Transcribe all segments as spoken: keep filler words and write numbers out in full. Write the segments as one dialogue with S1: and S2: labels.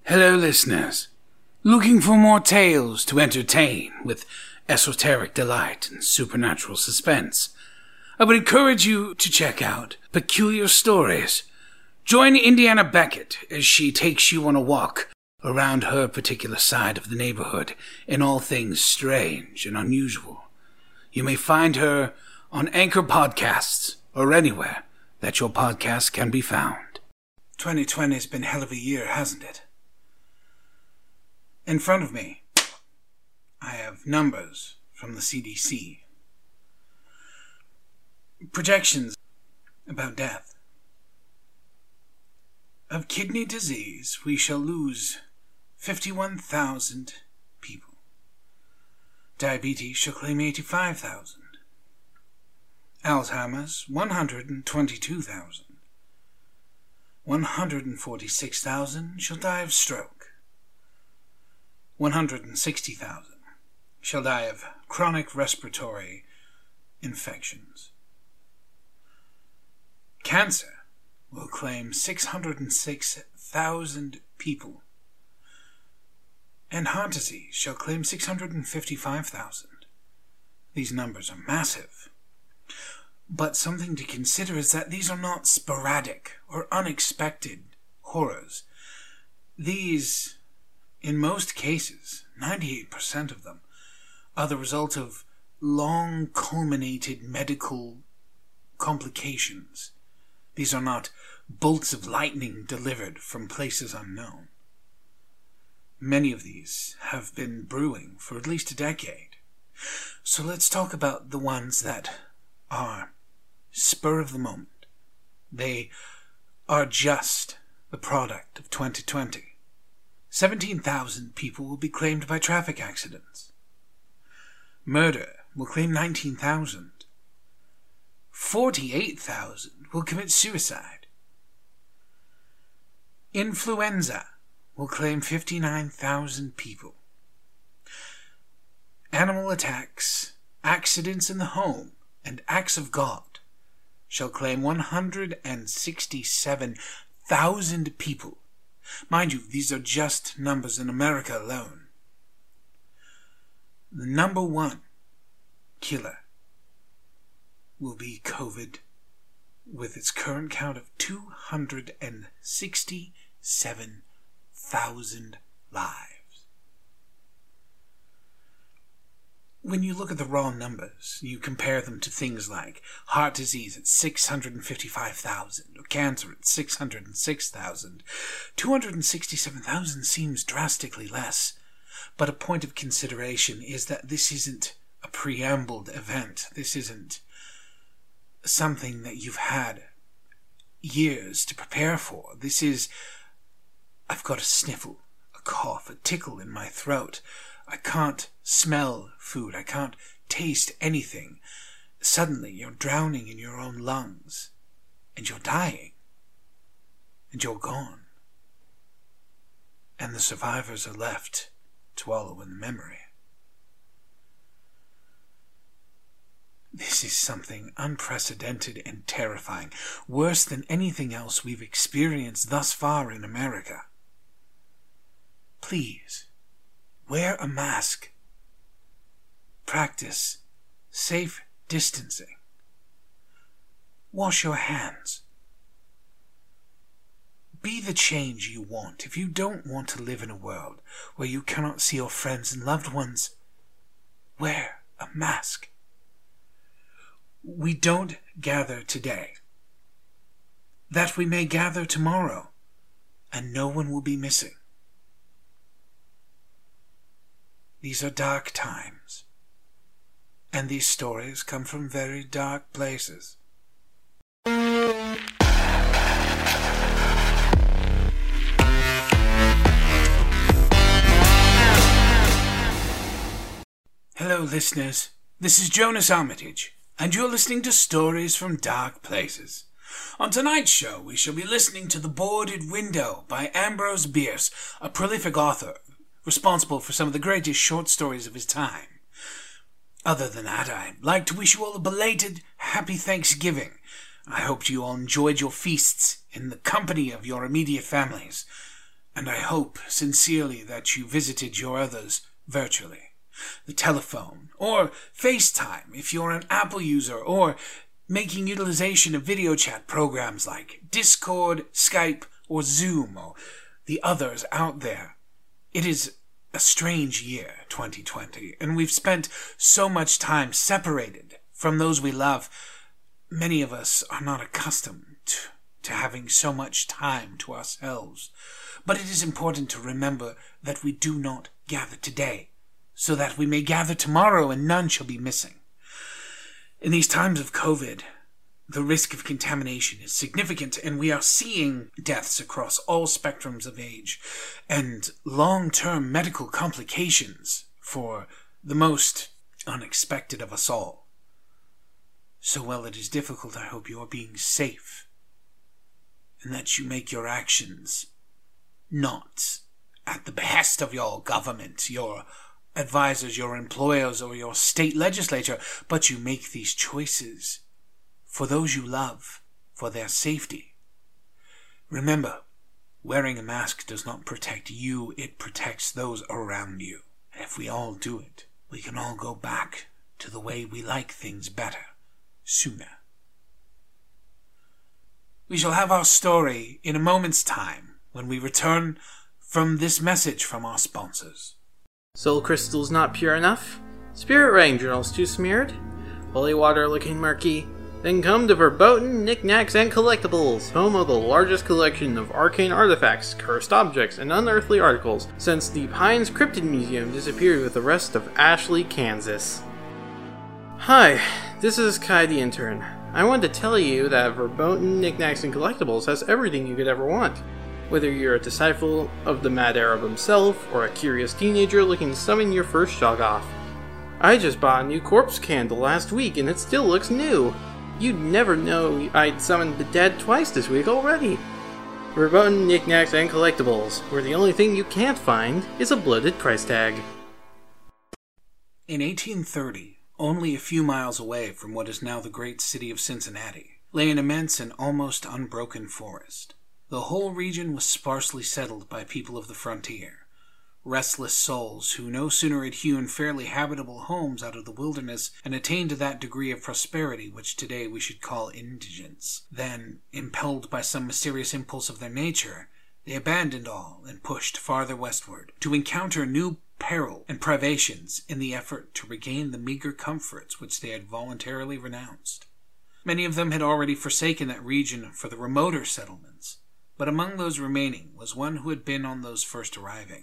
S1: Hello, listeners. Looking for more tales to entertain with esoteric delight and supernatural suspense? I would encourage you to check out Peculiar Stories. Join Indiana Beckett as she takes you on a walk around her particular side of the neighborhood in all things strange and unusual. You may find her on Anchor Podcasts or anywhere that your podcast can be found. twenty twenty has been a hell of a year, hasn't it? In front of me, I have numbers from the C D C. Projections about death. Of kidney disease, we shall lose fifty-one thousand people. Diabetes shall claim eighty-five thousand. Alzheimer's, one hundred twenty-two thousand. one hundred forty-six thousand shall die of stroke. one hundred sixty thousand shall die of chronic respiratory infections. Cancer will claim six hundred six thousand people, and heart disease shall claim six hundred fifty-five thousand. These numbers are massive. But something to consider is that these are not sporadic or unexpected horrors. These, in most cases, ninety-eight percent of them, are the result of long culminated medical complications. These are not bolts of lightning delivered from places unknown. Many of these have been brewing for at least a decade. So let's talk about the ones that are spur of the moment. They are just the product of twenty twenty. seventeen thousand people will be claimed by traffic accidents. Murder will claim nineteen thousand. forty-eight thousand will commit suicide. Influenza will claim fifty-nine thousand people. Animal attacks, accidents in the home, and acts of God shall claim one hundred sixty-seven thousand people. Mind you, these are just numbers in America alone. The number one killer will be COVID, with its current count of two hundred sixty-seven thousand lives. When you look at the raw numbers, you compare them to things like heart disease at six hundred fifty-five thousand, or cancer at six hundred six thousand. two hundred sixty-seven thousand seems drastically less, but a point of consideration is that this isn't a preambled event. This isn't something that you've had years to prepare for. This is, I've got a sniffle, a cough, a tickle in my throat. I can't smell food. I can't taste anything. Suddenly you're drowning in your own lungs, and you're dying, and you're gone. And the survivors are left to wallow in the memory. This is something unprecedented and terrifying, worse than anything else we've experienced thus far in America. Please, wear a mask. Practice safe distancing. Wash your hands. Be the change you want. If you don't want to live in a world where you cannot see your friends and loved ones, wear a mask. We don't gather today, that we may gather tomorrow, and no one will be missing. These are dark times, and these stories come from very dark places. Hello, listeners. This is Jonas Armitage, and you're listening to Stories from Dark Places. On tonight's show, we shall be listening to The Boarded Window by Ambrose Bierce, a prolific author responsible for some of the greatest short stories of his time. Other than that, I'd like to wish you all a belated happy Thanksgiving. I hope you all enjoyed your feasts in the company of your immediate families. And I hope sincerely that you visited your others virtually. The telephone, or FaceTime if you're an Apple user, or making utilization of video chat programs like Discord, Skype, or Zoom, or the others out there. It is a strange year, twenty twenty, and we've spent so much time separated from those we love. Many of us are not accustomed to, to having so much time to ourselves. But it is important to remember that we do not gather today, so that we may gather tomorrow and none shall be missing. In these times of COVID, the risk of contamination is significant, and we are seeing deaths across all spectrums of age and long-term medical complications for the most unexpected of us all. So while it is difficult, I hope you are being safe and that you make your actions not at the behest of your government, your advisors, your employers, or your state legislature, but you make these choices for those you love, for their safety. Remember, wearing a mask does not protect you, it protects those around you. And if we all do it, we can all go back to the way we like things better, sooner. We shall have our story in a moment's time when we return from this message from our sponsors.
S2: Soul crystals not pure enough? Spirit ring journals too smeared? Holy water looking murky? Then come to Verboten Knickknacks and Collectibles, home of the largest collection of arcane artifacts, cursed objects, and unearthly articles since the Pines Cryptid Museum disappeared with the rest of Ashley, Kansas. Hi, this is Kai the Intern. I wanted to tell you that Verboten Knickknacks and Collectibles has everything you could ever want. Whether you're a disciple of the Mad Arab himself, or a curious teenager looking to summon your first shoggoth. I just bought a new corpse candle last week and it still looks new. You'd never know I'd summoned the dead twice this week already. Verboten Knickknacks and Collectibles, where the only thing you can't find is a bloated price tag.
S1: In eighteen thirty, only a few miles away from what is now the great city of Cincinnati, lay an immense and almost unbroken forest. The whole region was sparsely settled by people of the frontier, restless souls who no sooner had hewn fairly habitable homes out of the wilderness and attained to that degree of prosperity which today we should call indigence, than, impelled by some mysterious impulse of their nature, they abandoned all and pushed farther westward, to encounter new peril and privations in the effort to regain the meager comforts which they had voluntarily renounced. Many of them had already forsaken that region for the remoter settlements, but among those remaining was one who had been on those first arriving.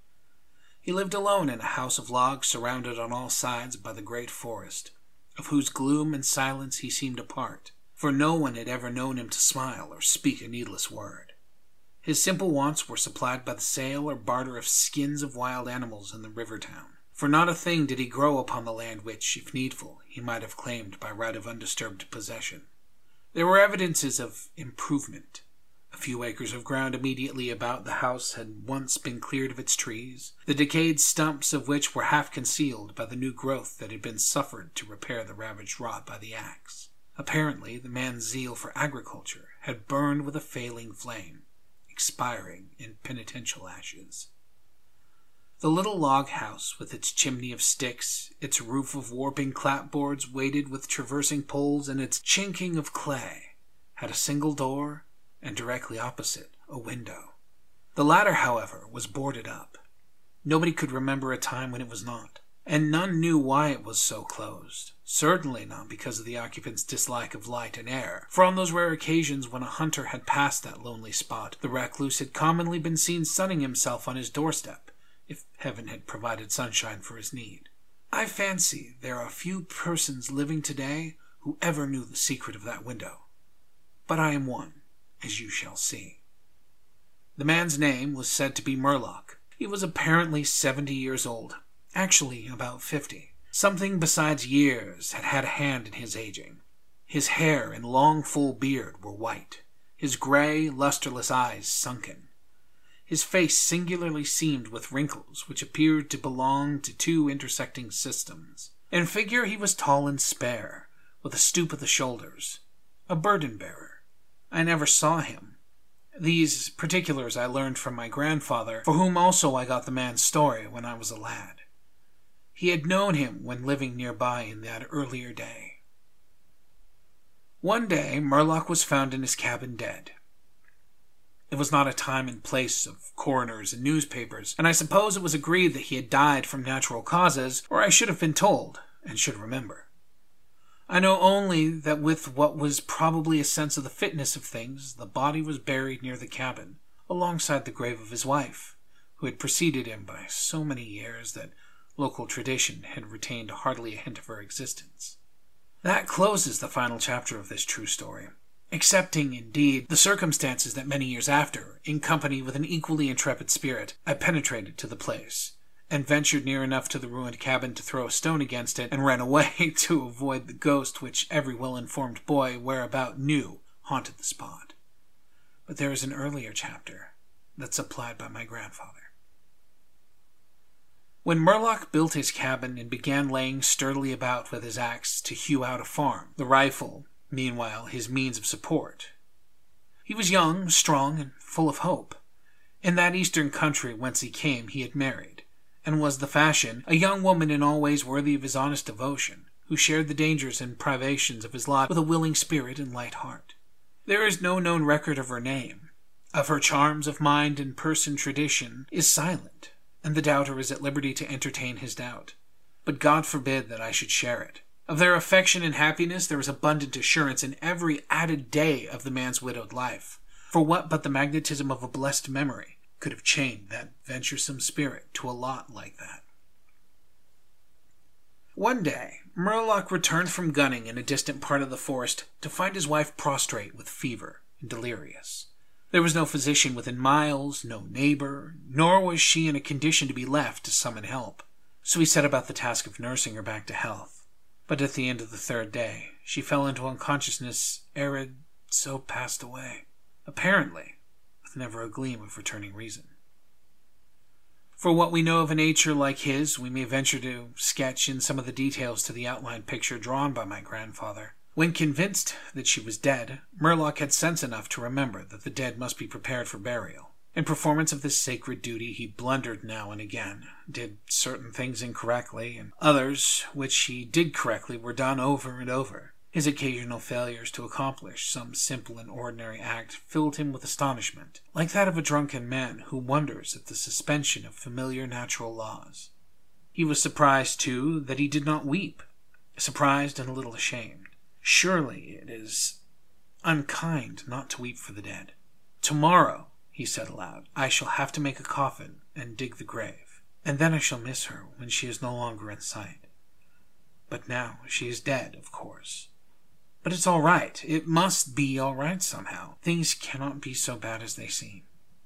S1: He lived alone in a house of logs surrounded on all sides by the great forest, of whose gloom and silence he seemed a part, for no one had ever known him to smile or speak a needless word. His simple wants were supplied by the sale or barter of skins of wild animals in the river town, for not a thing did he grow upon the land which, if needful, he might have claimed by right of undisturbed possession. There were evidences of improvement. A few acres of ground immediately about the house had once been cleared of its trees, the decayed stumps of which were half concealed by the new growth that had been suffered to repair the ravage wrought by the axe. Apparently, the man's zeal for agriculture had burned with a failing flame, expiring in penitential ashes. The little log house, with its chimney of sticks, its roof of warping clapboards weighted with traversing poles, and its chinking of clay, had a single door, and directly opposite, a window. The latter, however, was boarded up. Nobody could remember a time when it was not, and none knew why it was so closed. Certainly not because of the occupant's dislike of light and air, for on those rare occasions when a hunter had passed that lonely spot, the recluse had commonly been seen sunning himself on his doorstep, if heaven had provided sunshine for his need. I fancy there are few persons living today who ever knew the secret of that window, but I am one, as you shall see. The man's name was said to be Murlock. He was apparently seventy years old, actually about fifty. Something besides years had had a hand in his aging. His hair and long full beard were white, his gray, lusterless eyes sunken. His face singularly seamed with wrinkles which appeared to belong to two intersecting systems. In figure he was tall and spare, with a stoop of the shoulders, a burden-bearer. I never saw him, These particulars I learned from my grandfather, for whom also I got the man's story when I was a lad. He had known him when living nearby in that earlier day. One day, Murlock was found in his cabin dead. It was not a time and place of coroners and newspapers, and I suppose it was agreed that he had died from natural causes, or I should have been told, and should remember. I know only that with what was probably a sense of the fitness of things, the body was buried near the cabin, alongside the grave of his wife, who had preceded him by so many years that local tradition had retained hardly a hint of her existence. That closes the final chapter of this true story, excepting, indeed, the circumstances that many years after, in company with an equally intrepid spirit, I penetrated to the place, and ventured near enough to the ruined cabin to throw a stone against it, and ran away to avoid the ghost which every well-informed boy whereabout knew haunted the spot. But there is an earlier chapter that's supplied by my grandfather. When Murlock built his cabin and began laying sturdily about with his axe to hew out a farm, the rifle, meanwhile, his means of support, he was young, strong, and full of hope. In that eastern country whence he came he had married, and was the fashion, a young woman in all ways worthy of his honest devotion, who shared the dangers and privations of his lot with a willing spirit and light heart. There is no known record of her name. Of her charms of mind and person tradition is silent, and the doubter is at liberty to entertain his doubt. But God forbid that I should share it. Of their affection and happiness there is abundant assurance in every added day of the man's widowed life. For what but the magnetism of a blessed memory could have chained that venturesome spirit to a lot like that? One day, Murlock returned from gunning in a distant part of the forest to find his wife prostrate with fever and delirious. There was no physician within miles, no neighbor, nor was she in a condition to be left to summon help. So he set about the task of nursing her back to health. But at the end of the third day, she fell into unconsciousness ere it so passed away, apparently with never a gleam of returning reason. For what we know of a nature like his, we may venture to sketch in some of the details to the outline picture drawn by my grandfather. When convinced that she was dead, Murlock had sense enough to remember that the dead must be prepared for burial. In performance of this sacred duty, he blundered now and again, did certain things incorrectly, and others, which he did correctly, were done over and over. His occasional failures to accomplish some simple and ordinary act filled him with astonishment, like that of a drunken man who wonders at the suspension of familiar natural laws. He was surprised, too, that he did not weep, surprised and a little ashamed. Surely it is unkind not to weep for the dead. Tomorrow, he said aloud, I shall have to make a coffin and dig the grave, and then I shall miss her when she is no longer in sight. But now she is dead, of course. But it's all right. It must be all right somehow. Things cannot be so bad as they seem.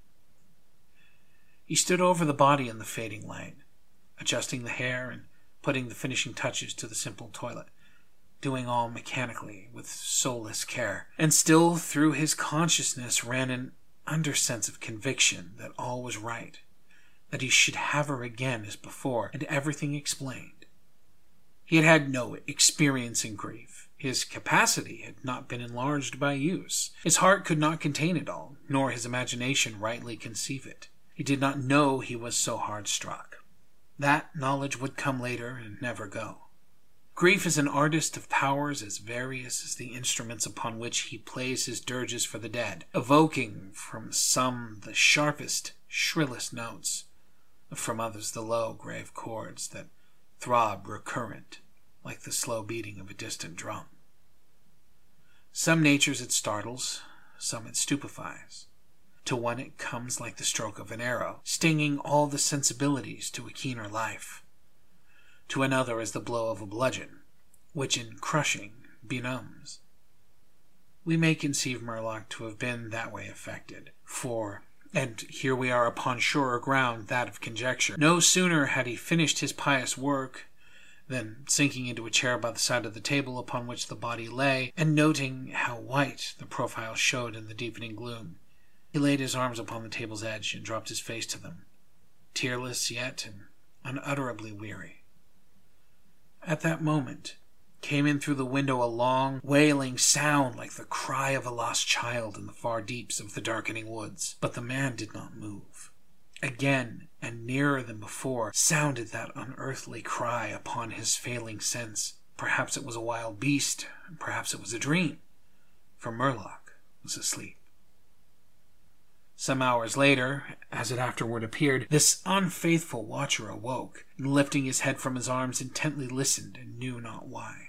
S1: He stood over the body in the fading light, adjusting the hair and putting the finishing touches to the simple toilet, doing all mechanically with soulless care. And still through his consciousness ran an undersense of conviction that all was right, that he should have her again as before, and everything explained. He had had no experience in grief. His capacity had not been enlarged by use. His heart could not contain it all, nor his imagination rightly conceive it. He did not know he was so hard struck. That knowledge would come later and never go. Grief is an artist of powers as various as the instruments upon which he plays his dirges for the dead, evoking from some the sharpest, shrillest notes, from others the low, grave chords that throb recurrent, like the slow beating of a distant drum. Some natures it startles, some it stupefies. To one it comes like the stroke of an arrow, stinging all the sensibilities to a keener life. To another as the blow of a bludgeon, which in crushing benumbs. We may conceive Murlock to have been that way affected, for, and here we are upon surer ground, that of conjecture, no sooner had he finished his pious work than, sinking into a chair by the side of the table upon which the body lay, and noting how white the profile showed in the deepening gloom, he laid his arms upon the table's edge and dropped his face to them, tearless yet and unutterably weary. At that moment, came in through the window a long, wailing sound like the cry of a lost child in the far deeps of the darkening woods. But the man did not move. Again, and nearer than before, sounded that unearthly cry upon his failing sense. Perhaps it was a wild beast, and perhaps it was a dream, for Murloc was asleep. Some hours later, as it afterward appeared, this unfaithful watcher awoke, and lifting his head from his arms, intently listened and knew not why.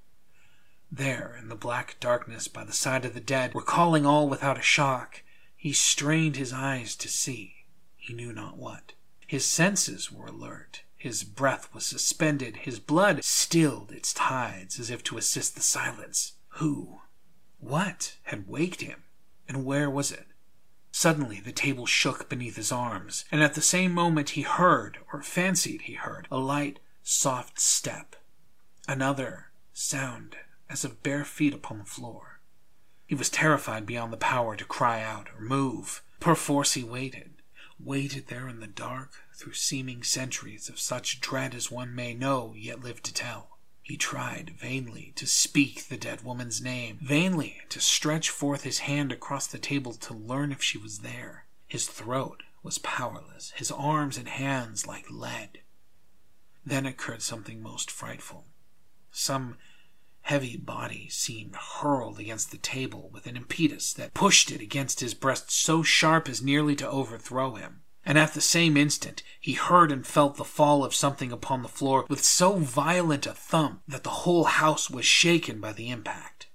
S1: There, in the black darkness by the side of the dead, recalling all without a shock, he strained his eyes to see, he knew not what. His senses were alert, his breath was suspended, his blood stilled its tides as if to assist the silence. Who, what, had waked him, and where was it? Suddenly the table shook beneath his arms, and at the same moment he heard, or fancied he heard, a light, soft step. Another sound as of bare feet upon the floor. He was terrified beyond the power to cry out or move. Perforce he waited, waited there in the dark through seeming centuries of such dread as one may know yet live to tell. He tried vainly to speak the dead woman's name, vainly to stretch forth his hand across the table to learn if she was there. His throat was powerless, his arms and hands like lead. Then occurred something most frightful. Some heavy body seemed hurled against the table with an impetus that pushed it against his breast so sharp as nearly to overthrow him. And at the same instant he heard and felt the fall of something upon the floor with so violent a thump that the whole house was shaken by the impact.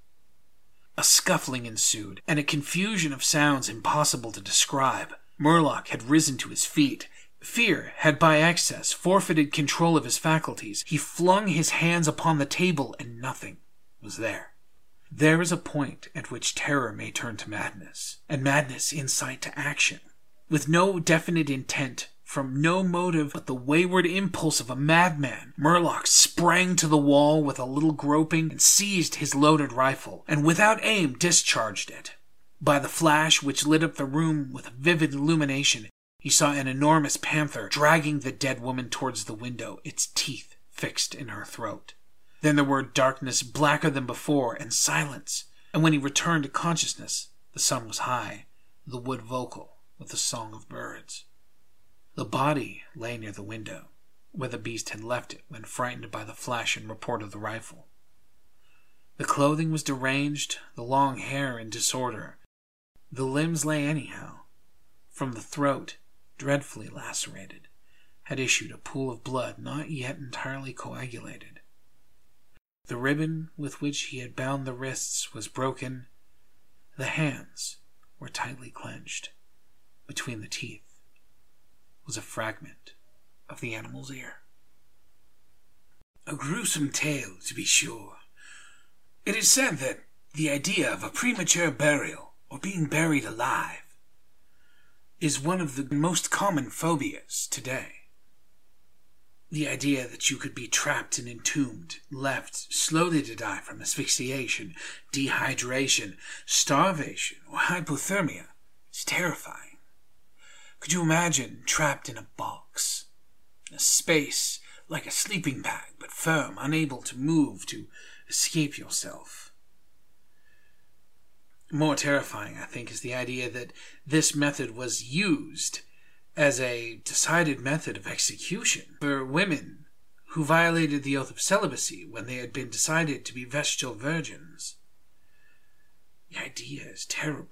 S1: A scuffling ensued, and a confusion of sounds impossible to describe. Murloc had risen to his feet. Fear had by excess forfeited control of his faculties. He flung his hands upon the table, and nothing was there. There is a point at which terror may turn to madness, and madness insight to action. With no definite intent, from no motive but the wayward impulse of a madman, Murloc sprang to the wall with a little groping and seized his loaded rifle, and without aim discharged it. By the flash which lit up the room with vivid illumination, he saw an enormous panther dragging the dead woman towards the window, its teeth fixed in her throat. Then there were darkness blacker than before, and silence, and when he returned to consciousness, the sun was high, the wood vocal with the song of birds. The body lay near the window, where the beast had left it when frightened by the flash and report of the rifle. The clothing was deranged, the long hair in disorder. The limbs lay anyhow. From the throat, dreadfully lacerated, had issued a pool of blood not yet entirely coagulated. The ribbon with which he had bound the wrists was broken. The hands were tightly clenched. Between the teeth was a fragment of the animal's ear. A gruesome tale, to be sure. It is said that the idea of a premature burial, or being buried alive, is one of the most common phobias today. The idea that you could be trapped and entombed, left slowly to die from asphyxiation, dehydration, starvation, or hypothermia is terrifying. Could you imagine trapped in a box? A space like a sleeping bag, but firm, unable to move, to escape yourself. More terrifying, I think, is the idea that this method was used as a decided method of execution for women who violated the oath of celibacy when they had been decided to be vestal virgins. The idea is terrible.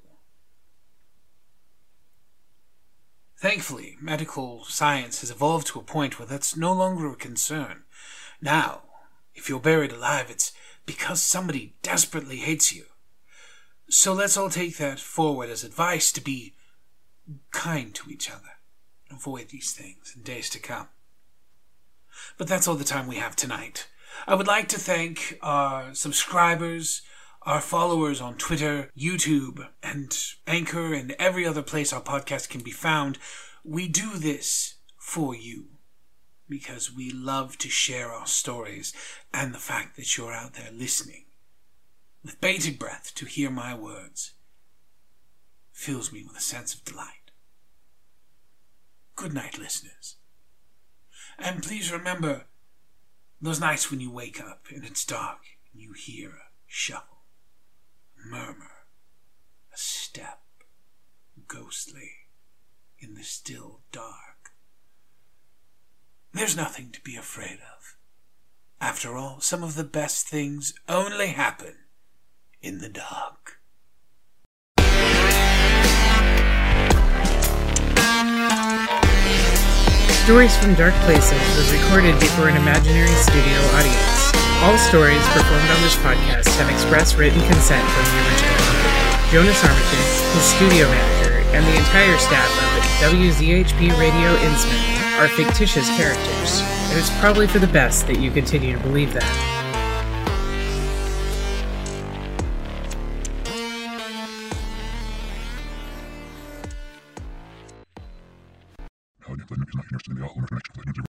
S1: Thankfully, medical science has evolved to a point where that's no longer a concern. Now, if you're buried alive, it's because somebody desperately hates you. So let's all take that forward as advice to be kind to each other. Avoid these things in days to come. But that's all the time we have tonight. I would like to thank our subscribers, our followers on Twitter, YouTube, and Anchor, and every other place our podcast can be found. We do this for you because we love to share our stories, and the fact that you're out there listening with bated breath to hear my words fills me with a sense of delight. Good night, listeners. And please remember those nights when you wake up and it's dark You hear a shuffle, a murmur, a step, ghostly, in the still dark. There's nothing to be afraid of. After all, some of the best things only happen in the dark.
S3: Stories from Dark Places was recorded before an imaginary studio audience. All stories performed on this podcast have express written consent from the original. Jonas Armitage, his studio manager, and the entire staff of W Z H P Radio Innsmouth are fictitious characters, and it's probably for the best that you continue to believe that.